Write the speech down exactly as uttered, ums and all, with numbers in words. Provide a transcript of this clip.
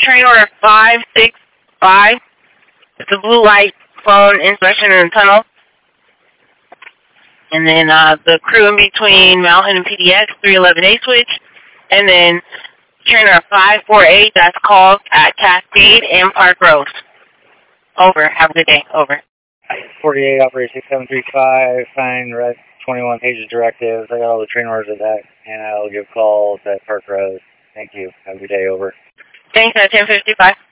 train order five six five. It's a blue light phone inspection in the tunnel. And then uh, the crew in between Mountain and P D X, three eleven A switch. And then train order five four eight, that's called at Cascade and Park Rose. Over. Have a good day. Over. forty-eight, Operator six seven three five, find Red twenty-one pages directives. I got all the train orders of that, and I'll give calls at Park Rose. Thank you. Have a good day. Over. Thanks at ten fifty-five.